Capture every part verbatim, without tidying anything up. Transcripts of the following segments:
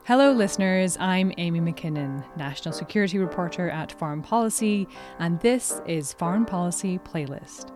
Hello listeners, I'm Amy McKinnon, National Security Reporter at Foreign Policy, and this is Foreign Policy Playlist.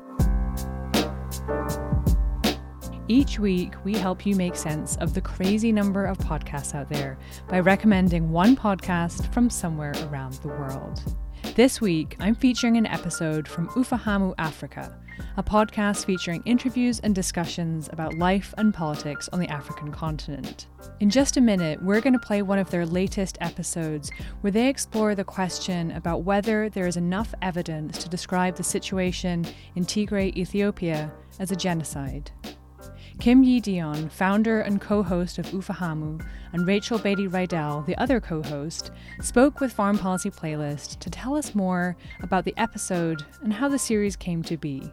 Each week, we help you make sense of the crazy number of podcasts out there by recommending one podcast from somewhere around the world. This week, I'm featuring an episode from Ufahamu Africa, a podcast featuring interviews and discussions about life and politics on the African continent. In just a minute, we're going to play one of their latest episodes where they explore the question about whether there is enough evidence to describe the situation in Tigray, Ethiopia, as a genocide. Kim Yi-Dion, founder and co-host of Ufahamu, and Rachel Beatty-Rydell, the other co-host, spoke with Foreign Policy Playlist to tell us more about the episode and how the series came to be.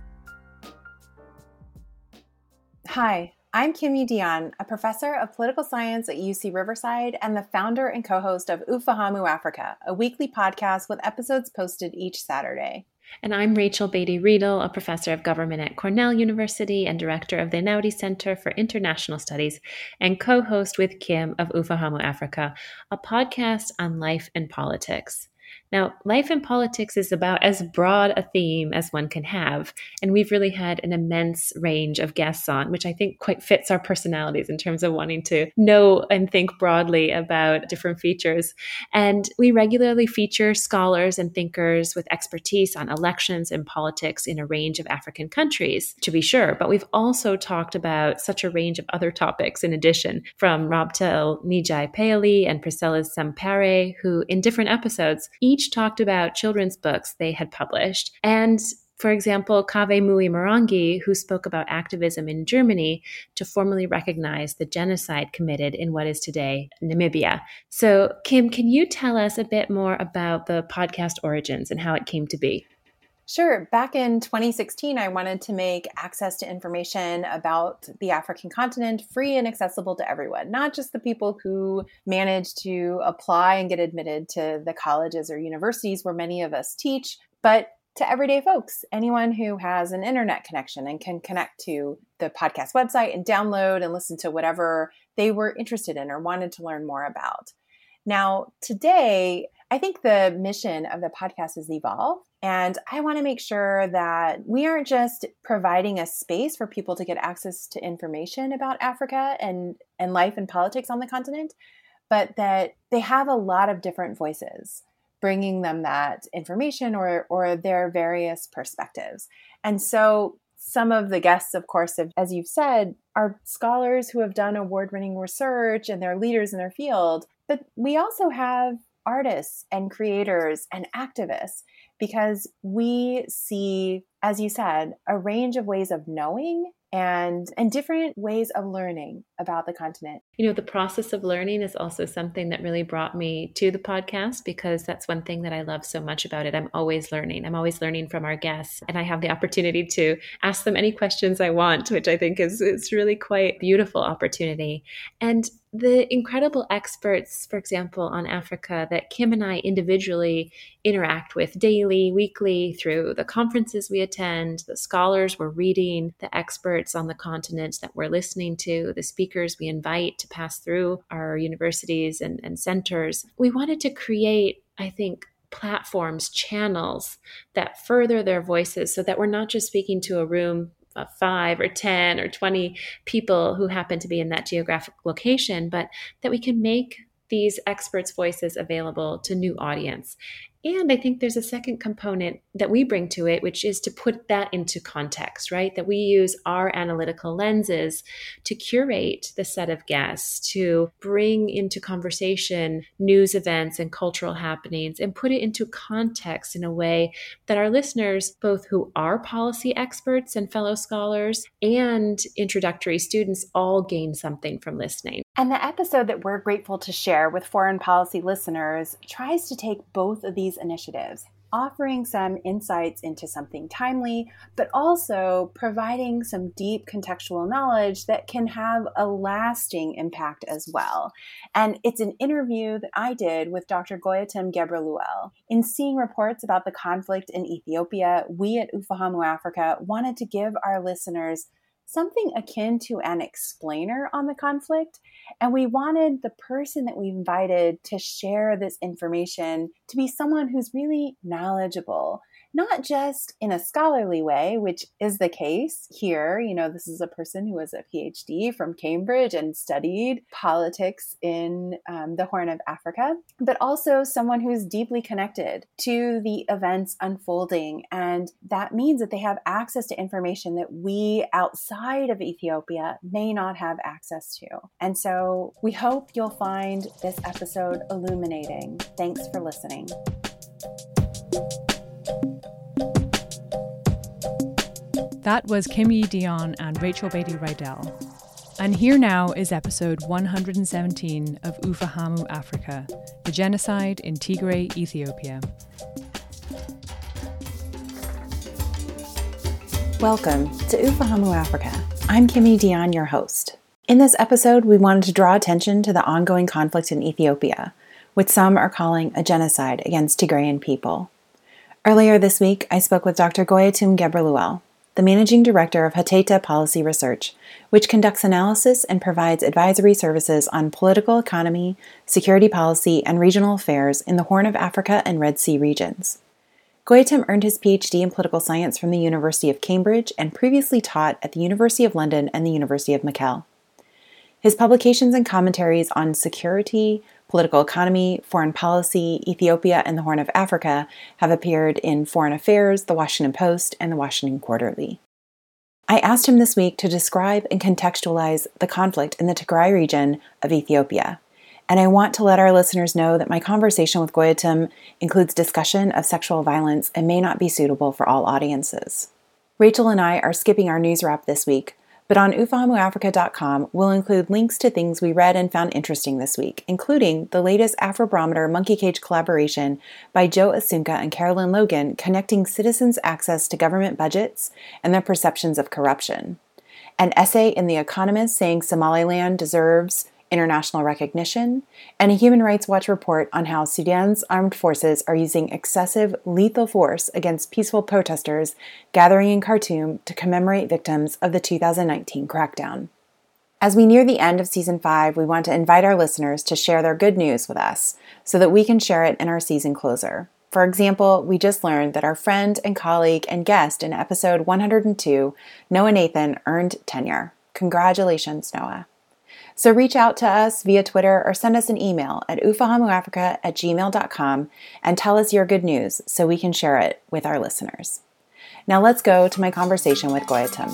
Hi, I'm Kim Yi-Dion, a professor of political science at U C Riverside and the founder and co-host of Ufahamu Africa, a weekly podcast with episodes posted each Saturday. And I'm Rachel Beatty-Rydell, a professor of government at Cornell University and director of the Einaudi Center for International Studies, and co-host with Kim of Ufahamu Africa, a podcast on life and politics. Now, life and politics is about as broad a theme as one can have, and we've really had an immense range of guests on, which I think quite fits our personalities in terms of wanting to know and think broadly about different features. And we regularly feature scholars and thinkers with expertise on elections and politics in a range of African countries, to be sure, but we've also talked about such a range of other topics in addition, from Robtel Nijai-Paoli and Priscilla Sampare, who in different episodes each talked about children's books they had published. And for example, Kaveh Muyi-Morangi, who spoke about activism in Germany to formally recognize the genocide committed in what is today Namibia. So, Kim, can you tell us a bit more about the podcast origins and how it came to be? Sure. Back in twenty sixteen, I wanted to make access to information about the African continent free and accessible to everyone, not just the people who managed to apply and get admitted to the colleges or universities where many of us teach, but to everyday folks, anyone who has an internet connection and can connect to the podcast website and download and listen to whatever they were interested in or wanted to learn more about. Now, today, I think the mission of the podcast has evolved, and I want to make sure that we aren't just providing a space for people to get access to information about Africa and, and life and politics on the continent, but that they have a lot of different voices bringing them that information or, or their various perspectives. And so some of the guests, of course, have, as you've said, are scholars who have done award-winning research and they're leaders in their field. But we also have artists and creators and activists because we see, as you said, a range of ways of knowing and and different ways of learning about the continent. You know, the process of learning is also something that really brought me to the podcast because that's one thing that I love so much about it. I'm always learning. I'm always learning from our guests, and I have the opportunity to ask them any questions I want, which I think is it's really quite a beautiful opportunity. And the incredible experts, for example, on Africa that Kim and I individually interact with daily, weekly, through the conferences we attend, the scholars we're reading, the experts on the continent that we're listening to, the speakers we invite to pass through our universities and, and centers. We wanted to create, I think, platforms, channels that further their voices so that we're not just speaking to a room of five or ten or twenty people who happen to be in that geographic location, but that we can make these experts' voices available to new audience. And I think there's a second component that we bring to it, which is to put that into context, right? That we use our analytical lenses to curate the set of guests, to bring into conversation news events and cultural happenings and put it into context in a way that our listeners, both who are policy experts and fellow scholars and introductory students, all gain something from listening. And the episode that we're grateful to share with foreign policy listeners tries to take both of these initiatives, offering some insights into something timely, but also providing some deep contextual knowledge that can have a lasting impact as well. And it's an interview that I did with Doctor Goyatim Gebreluel. In seeing reports about the conflict in Ethiopia, we at Ufahamu Africa wanted to give our listeners something akin to an explainer on the conflict. And we wanted the person that we invited to share this information to be someone who's really knowledgeable, not just in a scholarly way, which is the case here. You know, this is a person who has a P H D from Cambridge and studied politics in um, the Horn of Africa, but also someone who's deeply connected to the events unfolding. And that means that they have access to information that we outside of Ethiopia may not have access to. And so we hope you'll find this episode illuminating. Thanks for listening. That was Kim Yi Dion and Rachel Beatty Rydell. And here now is episode one hundred seventeen of Ufahamu Africa, the genocide in Tigray, Ethiopia. Welcome to Ufahamu Africa. I'm Kim Yi Dion, your host. In this episode, we wanted to draw attention to the ongoing conflict in Ethiopia, which some are calling a genocide against Tigrayan people. Earlier this week, I spoke with Doctor Goyetum Gebreluel, the Managing Director of Hateta Policy Research, which conducts analysis and provides advisory services on political economy, security policy, and regional affairs in the Horn of Africa and Red Sea regions. Goyetum earned his P H D in political science from the University of Cambridge and previously taught at the University of London and the University of Mekelle. His publications and commentaries on security, political economy, foreign policy, Ethiopia, and the Horn of Africa have appeared in Foreign Affairs, The Washington Post, and The Washington Quarterly. I asked him this week to describe and contextualize the conflict in the Tigray region of Ethiopia. And I want to let our listeners know that my conversation with Goyetum includes discussion of sexual violence and may not be suitable for all audiences. Rachel and I are skipping our news wrap this week, but on ufahamu africa dot com, we'll include links to things we read and found interesting this week, including the latest Afrobarometer Monkey Cage collaboration by Joe Asunka and Carolyn Logan connecting citizens' access to government budgets and their perceptions of corruption, an essay in The Economist saying Somaliland deserves international recognition, and a Human Rights Watch report on how Sudan's armed forces are using excessive lethal force against peaceful protesters gathering in Khartoum to commemorate victims of the two thousand nineteen crackdown. As we near the end of Season five, we want to invite our listeners to share their good news with us so that we can share it in our season closer. For example, we just learned that our friend and colleague and guest in episode one hundred two, Noah Nathan, earned tenure. Congratulations, Noah. So reach out to us via Twitter or send us an email at ufahamuafrica at gmail dot com and tell us your good news so we can share it with our listeners. Now let's go to my conversation with Goyetum.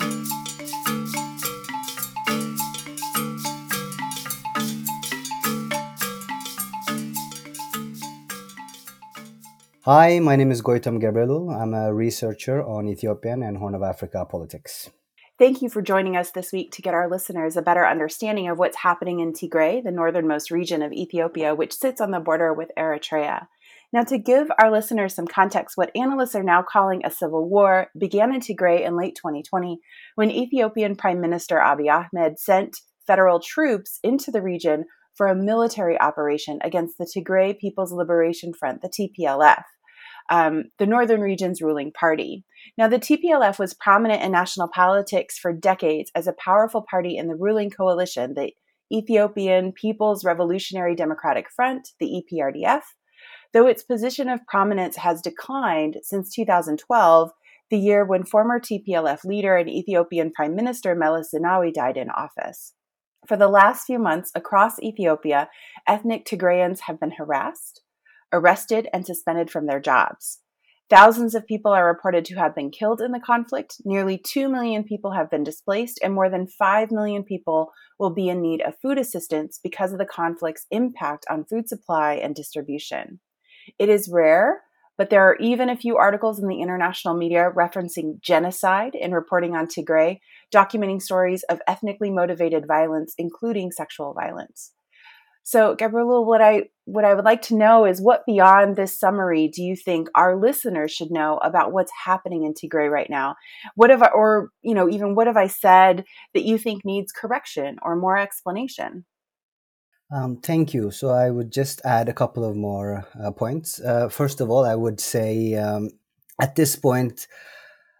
Hi, my name is Goyetum Gebreluel. I'm a researcher on Ethiopian and Horn of Africa politics. Thank you for joining us this week to get our listeners a better understanding of what's happening in Tigray, the northernmost region of Ethiopia, which sits on the border with Eritrea. Now, to give our listeners some context, what analysts are now calling a civil war began in Tigray in late twenty twenty when Ethiopian Prime Minister Abiy Ahmed sent federal troops into the region for a military operation against the Tigray People's Liberation Front, the T P L F. Um, the northern region's ruling party. Now, the T P L F was prominent in national politics for decades as a powerful party in the ruling coalition, the Ethiopian People's Revolutionary Democratic Front, the E P R D F, though its position of prominence has declined since two thousand twelve, the year when former T P L F leader and Ethiopian Prime Minister Meles Zenawi died in office. For the last few months across Ethiopia, ethnic Tigrayans have been harassed, arrested, and suspended from their jobs. Thousands of people are reported to have been killed in the conflict, nearly two million people have been displaced, and more than five million people will be in need of food assistance because of the conflict's impact on food supply and distribution. It is rare, but there are even a few articles in the international media referencing genocide and reporting on Tigray, documenting stories of ethnically motivated violence, including sexual violence. So, Gebreluel, what I what I would like to know is what beyond this summary do you think our listeners should know about what's happening in Tigray right now? What have I, or you know, even what have I said that you think needs correction or more explanation? Um, thank you. So I would just add a couple of more uh, points. Uh, first of all, I would say um, at this point,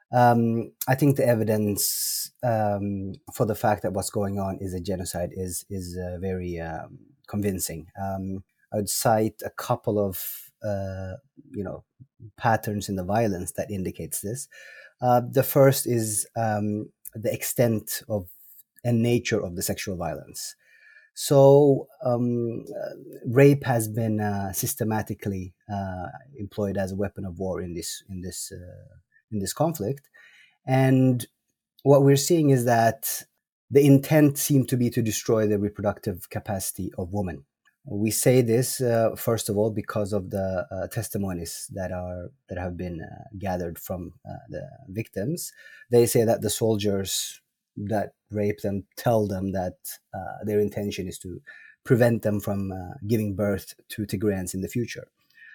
Um, I think the evidence um, for the fact that what's going on is a genocide is is uh, very um, convincing. Um, I would cite a couple of uh, you know patterns in the violence that indicates this. Uh, the first is um, the extent of and nature of the sexual violence. So, um, uh, rape has been uh, systematically uh, employed as a weapon of war in this in this uh, in this conflict, and what we're seeing is that the intent seemed to be to destroy the reproductive capacity of women. We say this uh, first of all because of the uh, testimonies that are that have been uh, gathered from uh, the victims. They say that the soldiers that rape them tell them that uh, their intention is to prevent them from uh, giving birth to Tigrayans in the future.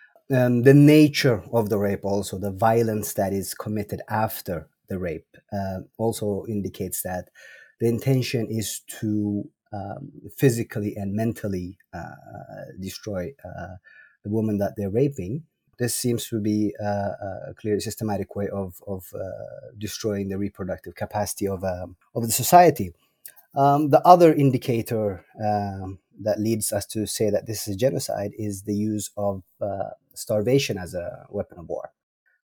Um, the nature of the rape, also the violence that is committed after the rape, uh, also indicates that the intention is to um, physically and mentally uh, destroy uh, the woman that they're raping. This seems to be uh, a clear, systematic way of of uh, destroying the reproductive capacity of um, of the society. Um, the other indicator um, that leads us to say that this is genocide is the use of uh, starvation as a weapon of war.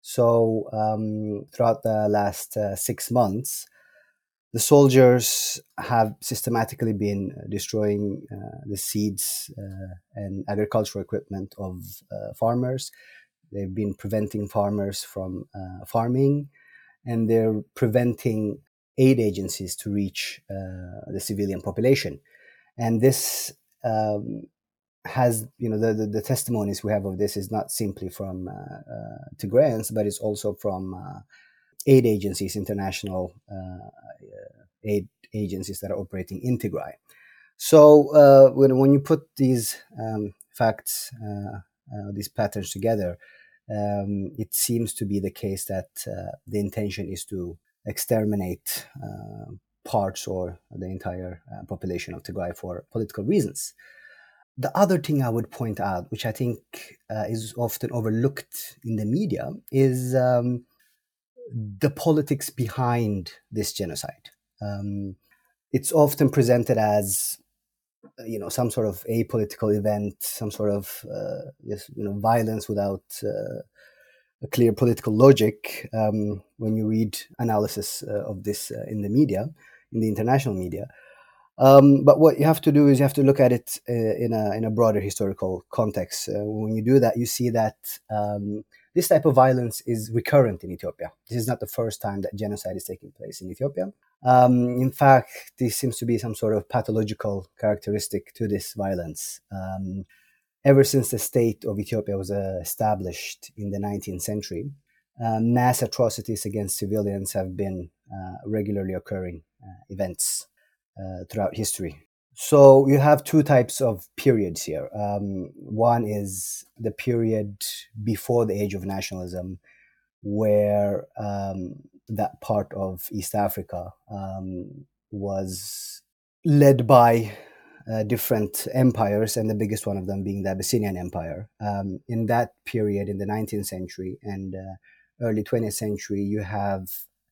So, um, throughout the last uh, six months, the soldiers have systematically been destroying uh, the seeds uh, and agricultural equipment of uh, farmers. They've been preventing farmers from uh, farming, and they're preventing aid agencies to reach uh, the civilian population. And this um, has, you know, the, the, the testimonies we have of this is not simply from uh, uh, Tigrayans, but it's also from uh, aid agencies, international uh, aid agencies that are operating in Tigray. So uh, when, when you put these um, facts, uh, uh, these patterns together, um, it seems to be the case that uh, the intention is to exterminate uh, parts or the entire uh, population of Tigray for political reasons. The other thing I would point out, which I think uh, is often overlooked in the media, is um, the politics behind this genocide. Um, it's often presented as, you know, some sort of apolitical event, some sort of uh, yes, you know, violence without uh, a clear political logic. Um, when you read analysis uh, of this uh, in the media, in the international media. Um, but what you have to do is you have to look at it uh, in a in a broader historical context. Uh, when you do that, you see that um, this type of violence is recurrent in Ethiopia. This is not the first time that genocide is taking place in Ethiopia. Um, in fact, this seems to be some sort of pathological characteristic to this violence. Um, ever since the state of Ethiopia was uh, established in the nineteenth century, uh, mass atrocities against civilians have been uh, regularly occurring uh, events. Uh, throughout history. So you have two types of periods here. Um, one is the period before the age of nationalism, where um, that part of East Africa um, was led by uh, different empires, and the biggest one of them being the Abyssinian Empire. Um, in that period, in the nineteenth century and uh, early twentieth century, you have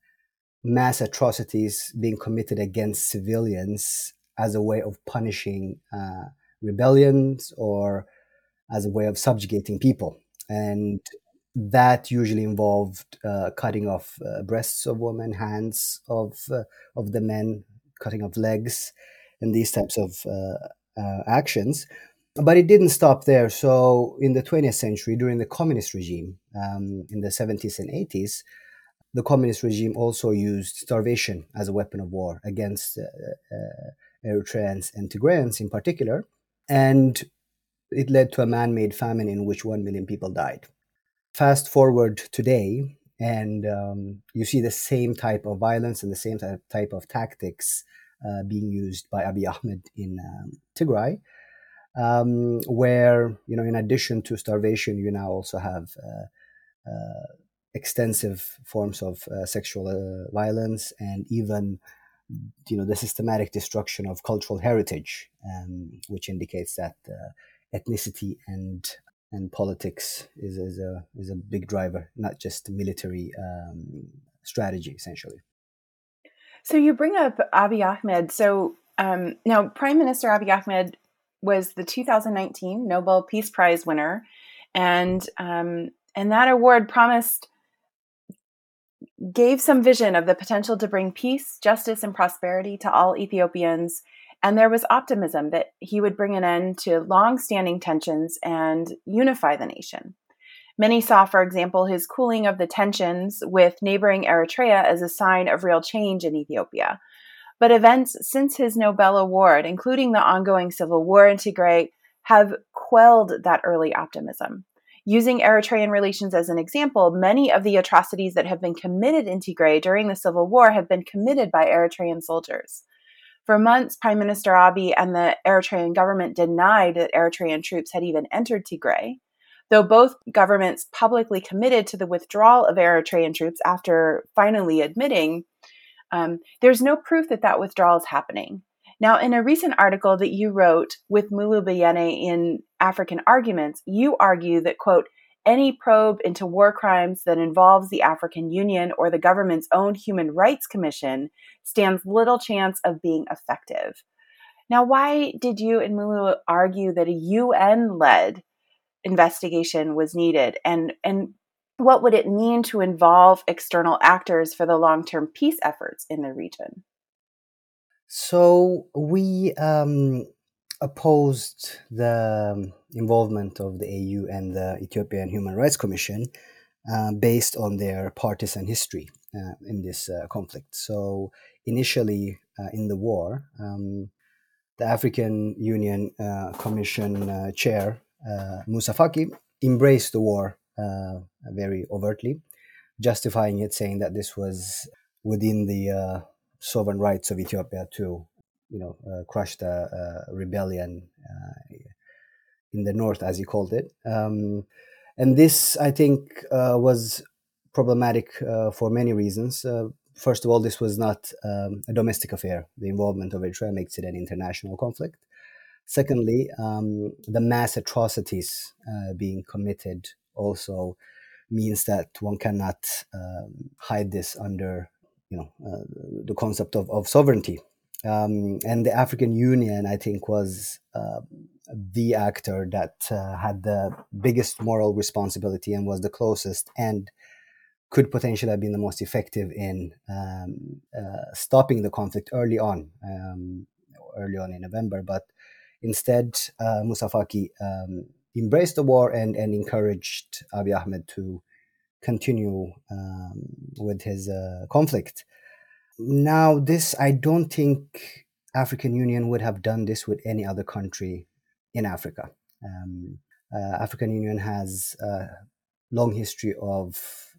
mass atrocities being committed against civilians as a way of punishing uh, rebellions or as a way of subjugating people. And that usually involved uh, cutting off uh, breasts of women, hands of, uh, of the men, cutting off legs, and these types of uh, uh, actions. But it didn't stop there. So in the twentieth century, during the communist regime, um, in the seventies and eighties, the communist regime also used starvation as a weapon of war against uh, uh, Eritreans and Tigrayans in particular. And it led to a man-made famine in which one million people died. Fast forward today, and um, you see the same type of violence and the same type of tactics uh, being used by Abiy Ahmed in um, Tigray, um, where, you know, in addition to starvation, you now also have uh, uh, extensive forms of uh, sexual uh, violence, and even, you know, the systematic destruction of cultural heritage, um, which indicates that uh, ethnicity and and politics is, is a is a big driver, not just military um, strategy, essentially. So you bring up Abiy Ahmed. So um, now Prime Minister Abiy Ahmed was the two thousand nineteen Nobel Peace Prize winner. And um, and that award promised, gave some vision of the potential to bring peace, justice, and prosperity to all Ethiopians. And there was optimism that he would bring an end to long-standing tensions and unify the nation. Many saw, for example, his cooling of the tensions with neighboring Eritrea as a sign of real change in Ethiopia. But events since his Nobel Award, including the ongoing civil war in Tigray, have quelled that early optimism. Using Eritrean relations as an example, many of the atrocities that have been committed in Tigray during the civil war have been committed by Eritrean soldiers. For months, Prime Minister Abiy and the Eritrean government denied that Eritrean troops had even entered Tigray, though both governments publicly committed to the withdrawal of Eritrean troops after finally admitting, um, there's no proof that that withdrawal is happening. Now, in a recent article that you wrote with Mulu Bayene in African Arguments, you argue that, quote, any probe into war crimes that involves the African Union or the government's own Human Rights Commission stands little chance of being effective. Now, why did you and Mulu argue that a U N-led investigation was needed? And, and what would it mean to involve external actors for the long-term peace efforts in the region? So we um, opposed the involvement of the A U and the Ethiopian Human Rights Commission uh, based on their partisan history uh, in this uh, conflict. So initially uh, in the war, um, the African Union uh, Commission uh, chair, uh, Moussa Faki, embraced the war uh, very overtly, justifying it, saying that this was within the uh, sovereign rights of Ethiopia to, you know, uh, crush the uh, rebellion uh, in the north, as he called it. Um, and this, I think, uh, was problematic uh, for many reasons. Uh, first of all, this was not um, a domestic affair. The involvement of Eritrea makes it an international conflict. Secondly, um, the mass atrocities uh, being committed also means that one cannot um, hide this under, you know, uh, the concept of, of sovereignty. Um, and the African Union, I think, was uh, the actor that uh, had the biggest moral responsibility and was the closest and could potentially have been the most effective in um, uh, stopping the conflict early on, um, early on in November. But instead, uh, Moussa Faki um, embraced the war and, and encouraged Abiy Ahmed to continue um, with his uh, conflict. Now, this, I don't think African Union would have done this with any other country in Africa. Um, uh, African Union has a long history of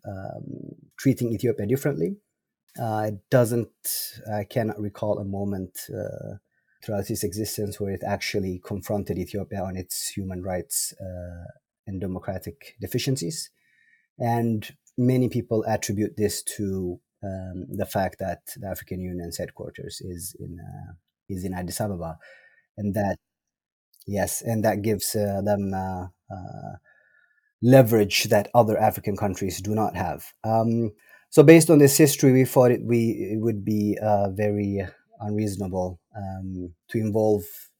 um, treating Ethiopia differently. Uh, it doesn't, I cannot recall a moment uh, throughout its existence where it actually confronted Ethiopia on its human rights uh, and democratic deficiencies. And many people attribute this to um, the fact that the African Union's headquarters is in uh, is in Addis Ababa, and that yes, and that gives uh, them uh, uh, leverage that other African countries do not have. Um, so, based on this history, we thought it we it would be uh, very unreasonable um, to involve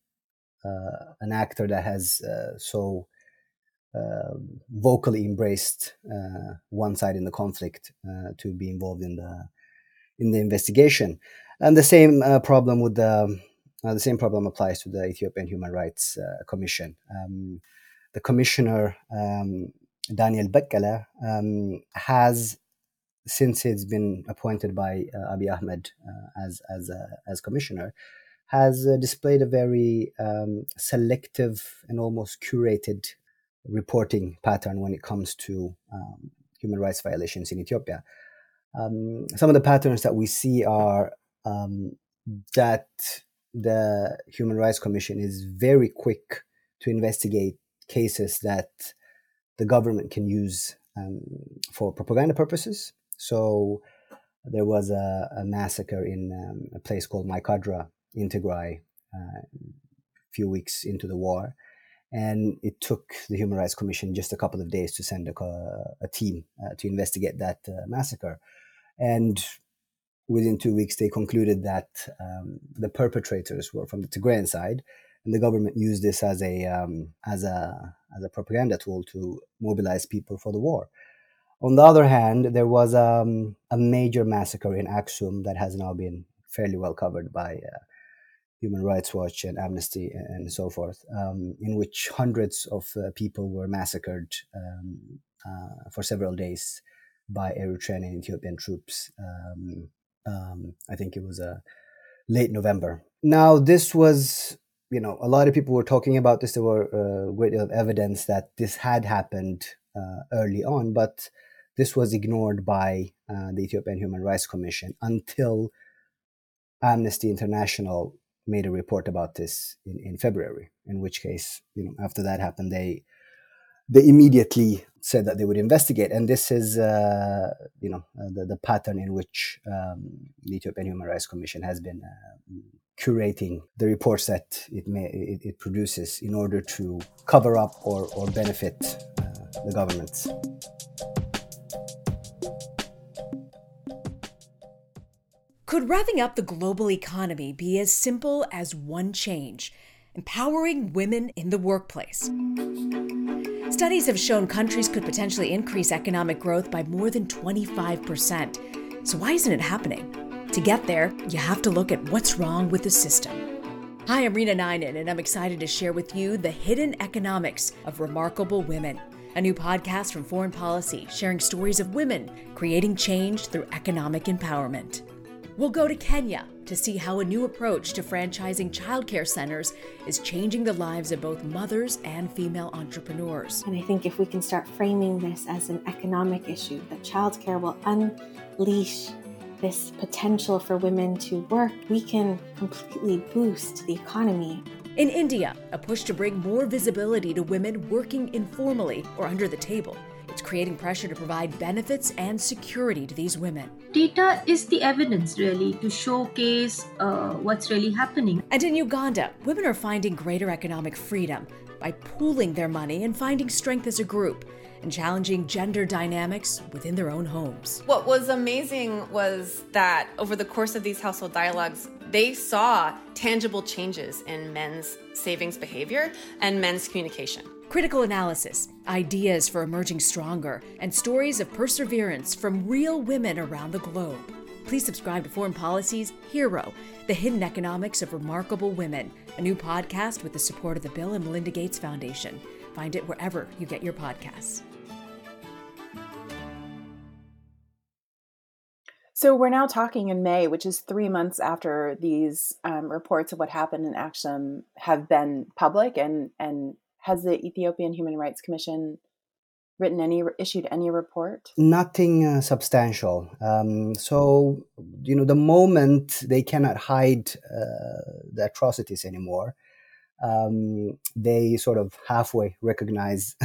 uh, an actor that has uh, so. Uh, vocally embraced uh, one side in the conflict uh, to be involved in the in the investigation, and the same uh, problem with the uh, the same problem applies to the Ethiopian Human Rights uh, Commission. Um, the commissioner um, Daniel Bekkele um, has, since he's been appointed by uh, Abiy Ahmed uh, as as uh, as commissioner, has uh, displayed a very um, selective and almost curated reporting pattern when it comes to um, human rights violations in Ethiopia. Um, some of the patterns that we see are um, that the Human Rights Commission is very quick to investigate cases that the government can use um, for propaganda purposes. So there was a, a massacre in um, a place called Maikadra in Tigray uh, a few weeks into the war. And it took the Human Rights Commission just a couple of days to send a, a team uh, to investigate that uh, massacre. And within two weeks, they concluded that um, the perpetrators were from the Tigrayan side, and the government used this as a um, as a as a propaganda tool to mobilize people for the war. On the other hand, there was um, a major massacre in Aksum that has now been fairly well covered by uh, Human Rights Watch and Amnesty and so forth, um, in which hundreds of uh, people were massacred um, uh, for several days by Eritrean and Ethiopian troops. Um, um, I think it was uh, late November. Now, this was, you know, a lot of people were talking about this. There were a uh, great deal of evidence that this had happened uh, early on, but this was ignored by uh, the Ethiopian Human Rights Commission until Amnesty International made a report about this in, in February, in which case, you know, after that happened, they they immediately said that they would investigate. And this is, uh, you know, uh, the, the pattern in which um, the Ethiopian Human Rights Commission has been uh, curating the reports that it, may, it, it produces in order to cover up or, or benefit uh, the governments. Could revving up the global economy be as simple as one change: empowering women in the workplace? Studies have shown countries could potentially increase economic growth by more than twenty-five percent. So why isn't it happening? To get there, you have to look at what's wrong with the system. Hi, I'm Rena Ninen, and I'm excited to share with you the hidden economics of remarkable women, a new podcast from Foreign Policy sharing stories of women creating change through economic empowerment. We'll go to Kenya to see how a new approach to franchising childcare centers is changing the lives of both mothers and female entrepreneurs. And I think if we can start framing this as an economic issue, that childcare will unleash this potential for women to work, we can completely boost the economy. In India, a push to bring more visibility to women working informally or under the table. It's creating pressure to provide benefits and security to these women. Data is the evidence, really, to showcase uh, what's really happening. And in Uganda, women are finding greater economic freedom by pooling their money and finding strength as a group and challenging gender dynamics within their own homes. What was amazing was that over the course of these household dialogues, they saw tangible changes in men's savings behavior and men's communication. Critical analysis, ideas for emerging stronger, and stories of perseverance from real women around the globe. Please subscribe to Foreign Policy's Hero, The Hidden Economics of Remarkable Women, a new podcast with the support of the Bill and Melinda Gates Foundation. Find it wherever you get your podcasts. So we're now talking in May, which is three months after these um, reports of what happened in Aksum have been public, and and has the Ethiopian Human Rights Commission written any, issued any report? Nothing uh, substantial. Um, so, you know, the moment they cannot hide uh, the atrocities anymore, um, they sort of halfway recognize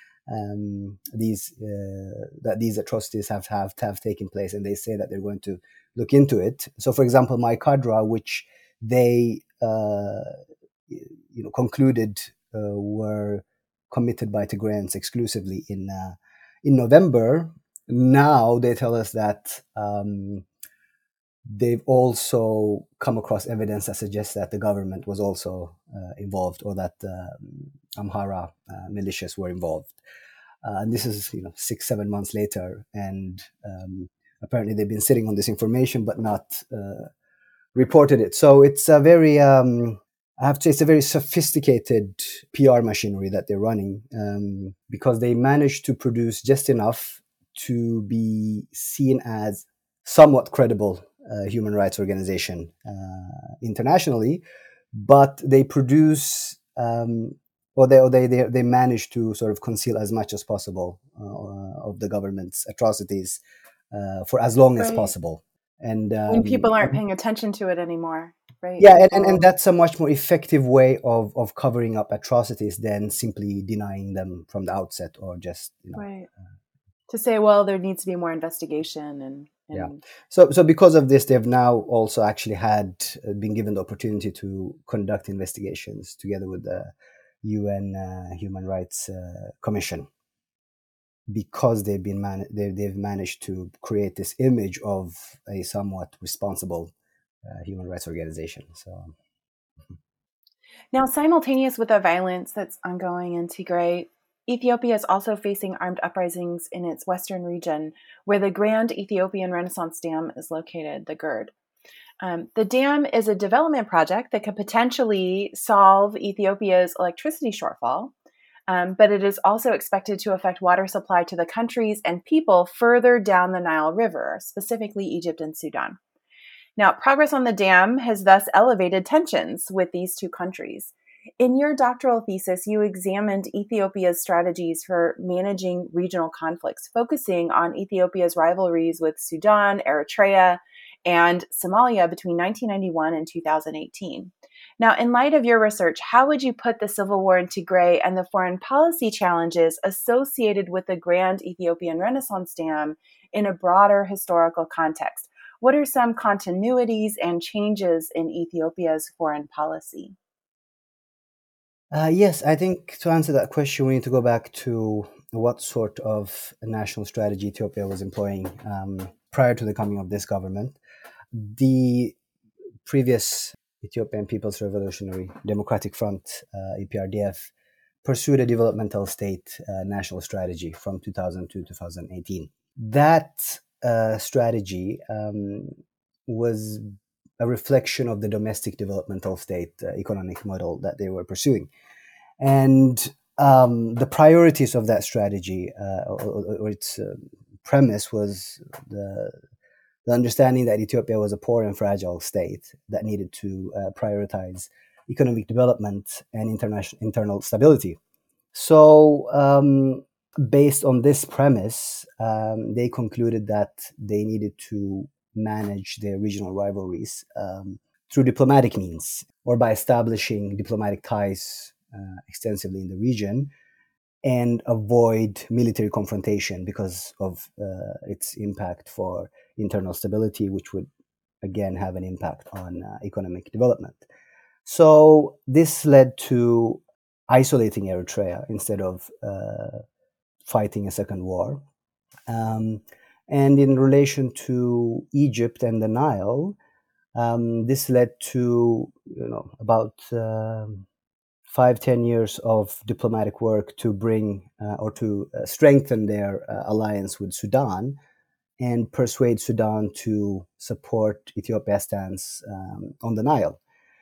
um, these uh, that these atrocities have, have have taken place, and they say that they're going to look into it. So, for example, my cadre, which they uh, you know concluded Uh, were committed by Tigrayans exclusively in uh, in November. Now they tell us that um, they've also come across evidence that suggests that the government was also uh, involved, or that um, Amhara uh, militias were involved. Uh, and this is, you know, six, seven months later, and um, apparently they've been sitting on this information but not uh, reported it. So it's a very um, I have to say it's a very sophisticated P R machinery that they're running, um, because they managed to produce just enough to be seen as somewhat credible uh, human rights organization uh, internationally, but they produce um, or they or they, they they manage to sort of conceal as much as possible uh, of the government's atrocities uh, for as long right. as possible. And um, when people aren't paying attention to it anymore. Right. Yeah, and, and, and that's a much more effective way of, of covering up atrocities than simply denying them from the outset, or just, you know. Right. Uh, to say, well, there needs to be more investigation. and, and Yeah. So so because of this, they've now also actually had uh, been given the opportunity to conduct investigations together with the U N uh, Human Rights uh, Commission. because they've been man- they, they've managed to create this image of a somewhat responsible uh, human rights organization. So, now, simultaneous with the violence that's ongoing in Tigray, Ethiopia is also facing armed uprisings in its western region, where the Grand Ethiopian Renaissance Dam is located, the GERD. Um, the dam is a development project that could potentially solve Ethiopia's electricity shortfall, um, but it is also expected to affect water supply to the countries and people further down the Nile River, specifically Egypt and Sudan. Now, progress on the dam has thus elevated tensions with these two countries. In your doctoral thesis, you examined Ethiopia's strategies for managing regional conflicts, focusing on Ethiopia's rivalries with Sudan, Eritrea, and Somalia between nineteen ninety-one and two thousand eighteen. Now, in light of your research, how would you put the civil war in Tigray and the foreign policy challenges associated with the Grand Ethiopian Renaissance Dam in a broader historical context? What are some continuities and changes in Ethiopia's foreign policy? Uh, yes, I think to answer that question, we need to go back to what sort of national strategy Ethiopia was employing um, prior to the coming of this government. The previous Ethiopian People's Revolutionary Democratic Front, uh, E P R D F, pursued a developmental state uh, national strategy from two thousand to two thousand eighteen. That uh, strategy um, was a reflection of the domestic developmental state uh, economic model that they were pursuing. And um, the priorities of that strategy, uh, or, or its uh, premise, was the, the understanding that Ethiopia was a poor and fragile state that needed to uh, prioritize economic development and international internal stability. So, um, based on this premise, um, they concluded that they needed to manage their regional rivalries um, through diplomatic means, or by establishing diplomatic ties uh, extensively in the region, and avoid military confrontation because of uh, its impact for internal stability, which would again have an impact on uh, economic development. So this led to isolating Eritrea instead of uh, fighting a second war. Um, and in relation to Egypt and the Nile, um, this led to you know about uh, five, ten years of diplomatic work to bring uh, or to uh, strengthen their uh, alliance with Sudan and persuade Sudan to support Ethiopia's stance um, on the Nile.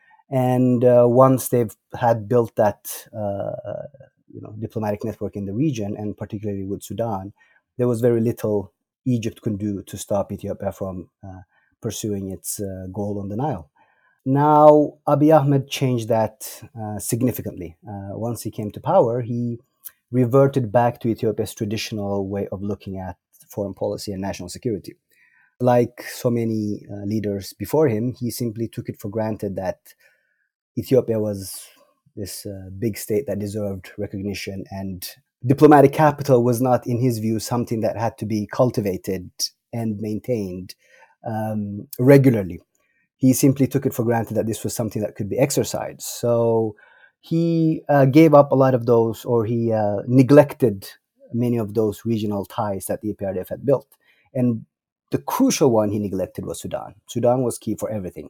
And uh, once they've had built that uh, you know, diplomatic network in the region, and particularly with Sudan, there was very little Egypt could do to stop Ethiopia from uh, pursuing its uh, goal on the Nile. Now, Abiy Ahmed changed that uh, significantly. Uh, once he came to power, he reverted back to Ethiopia's traditional way of looking at foreign policy and national security. Like so many uh, leaders before him, he simply took it for granted that Ethiopia was this uh, big state that deserved recognition, and diplomatic capital was not, in his view, something that had to be cultivated and maintained um, regularly. He simply took it for granted that this was something that could be exercised. So he uh, gave up a lot of those, or he uh, neglected many of those regional ties that the E P R D F had built. And the crucial one he neglected was Sudan. Sudan was key for everything.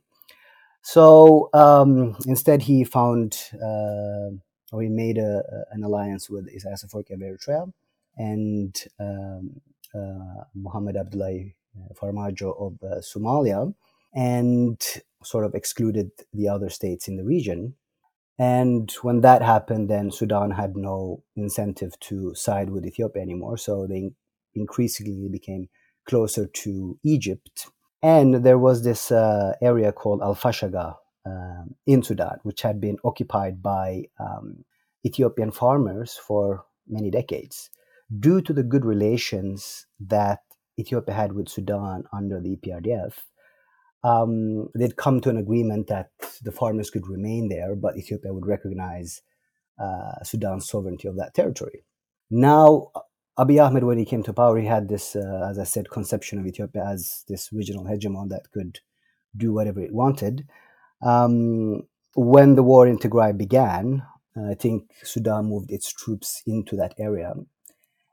So um, instead, he found, uh, or he made a, an alliance with Isaias Afwerki of Eritrea and um, uh, Mohamed Abdullahi Farmajo of uh, Somalia, and sort of excluded the other states in the region. And when that happened, then Sudan had no incentive to side with Ethiopia anymore. So they increasingly became closer to Egypt. And there was this uh, area called Al-Fashaga um, in Sudan, which had been occupied by um, Ethiopian farmers for many decades. Due to the good relations that Ethiopia had with Sudan under the E P R D F, um, they'd come to an agreement that the farmers could remain there, but Ethiopia would recognize uh, Sudan's sovereignty of that territory. Now, Abiy Ahmed, when he came to power, he had this, uh, as I said, conception of Ethiopia as this regional hegemon that could do whatever it wanted. Um, when the war in Tigray began, uh, I think Sudan moved its troops into that area.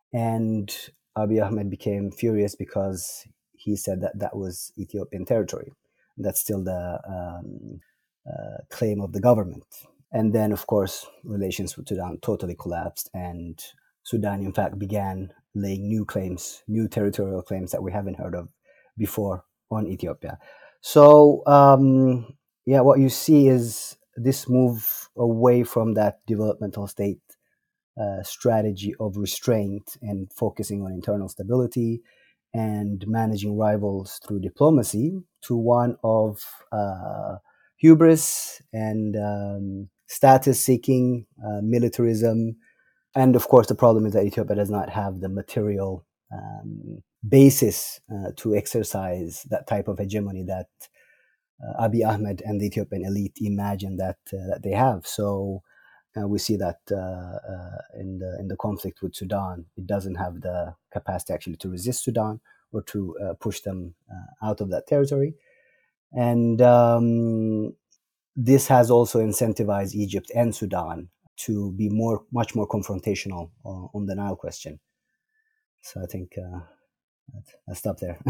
And Abiy Ahmed became furious because he said that that was Ethiopian territory. That's still the um, uh, claim of the government. And then, of course, relations with Sudan totally collapsed, and Sudan, in fact, began laying new claims, new territorial claims that we haven't heard of before on Ethiopia. So, um, yeah, what you see is this move away from that developmental state uh, strategy of restraint and focusing on internal stability and managing rivals through diplomacy to one of uh, hubris and um, status-seeking, uh, militarism. And of course, the problem is that Ethiopia does not have the material um, basis uh, to exercise that type of hegemony that uh, Abiy Ahmed and the Ethiopian elite imagine that uh, that they have. So uh, we see that uh, uh, in the in the conflict with Sudan, it doesn't have the capacity actually to resist Sudan or to uh, push them uh, out of that territory. And um, this has also incentivized Egypt and Sudan to be more, much more confrontational uh, on the Nile question. So I think uh, I'll stop there.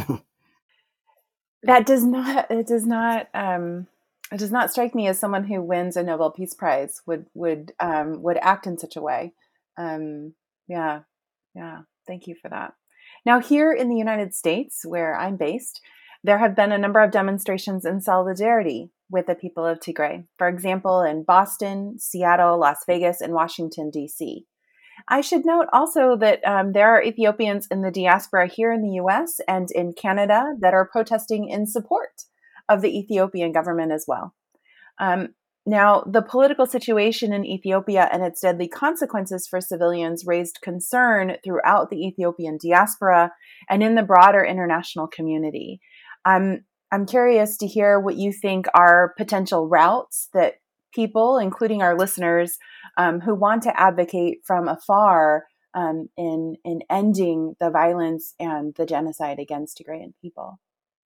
That does not. It does not. Um, it does not strike me as someone who wins a Nobel Peace Prize would would um, would act in such a way. Um, yeah, yeah. Thank you for that. Now, here in the United States, where I'm based, there have been a number of demonstrations in solidarity with the people of Tigray. For example, in Boston, Seattle, Las Vegas, and Washington, D C. I should note also that um, there are Ethiopians in the diaspora here in the U S and in Canada that are protesting in support of the Ethiopian government as well. Um, now, the political situation in Ethiopia and its deadly consequences for civilians raised concern throughout the Ethiopian diaspora and in the broader international community. Um, I'm curious to hear what you think are potential routes that people, including our listeners, um, who want to advocate from afar um, in in ending the violence and the genocide against Tigrayan people.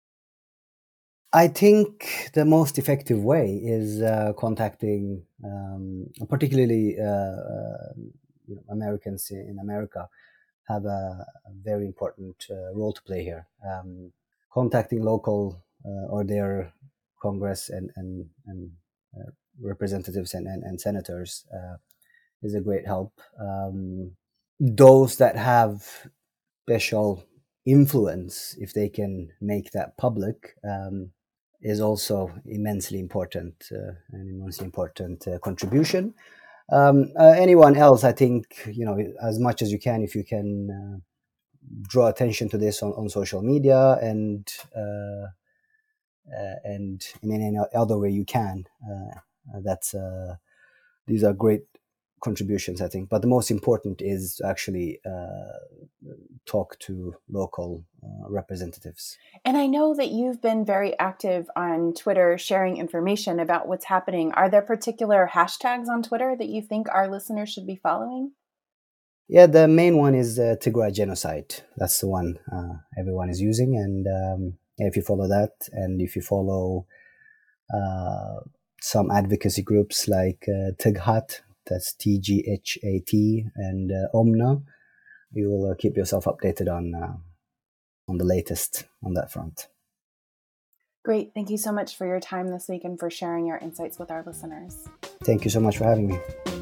I think the most effective way is uh, contacting, um, particularly uh, uh, you know, Americans in America have a, a very important uh, role to play here. Um, contacting local uh, or their Congress and and, and uh, representatives and, and, and senators uh, is a great help. Um, those that have special influence, if they can make that public, um, is also immensely important, uh, an immensely important uh, contribution. Um, uh, anyone else, I think, you know, as much as you can, if you can uh, draw attention to this on, on social media and uh, uh, and in any other way you can. Uh, that's uh, these are great contributions, I think. But the most important is to actually uh, talk to local uh, representatives. And I know that you've been very active on Twitter sharing information about what's happening. Are there particular hashtags on Twitter that you think our listeners should be following? Yeah, the main one is uh, Tigray genocide. That's the one uh, everyone is using. And um, if you follow that, and if you follow uh, some advocacy groups like uh, Tighat, that's T G H A T, and uh, Omna, you will uh, keep yourself updated on uh, on the latest on that front. Great. Thank you so much for your time this week and for sharing your insights with our listeners. Thank you so much for having me.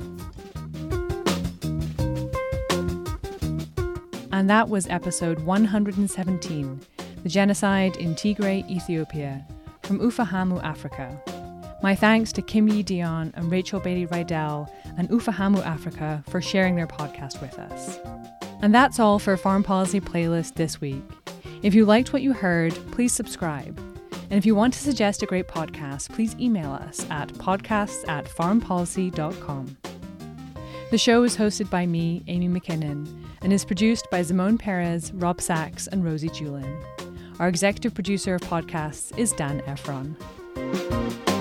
And that was episode one hundred seventeen, The Genocide in Tigray, Ethiopia, from Ufahamu, Africa. My thanks to Kim Yi Dion and Rachel Bailey Rydell and Ufahamu Africa for sharing their podcast with us. And that's all for Foreign Policy Playlist this week. If you liked what you heard, please subscribe. And if you want to suggest a great podcast, please email us at podcasts at foreignpolicy dot com. The show is hosted by me, Amy McKinnon, and is produced by Simone Perez, Rob Sachs, and Rosie Julin. Our executive producer of podcasts is Dan Efron.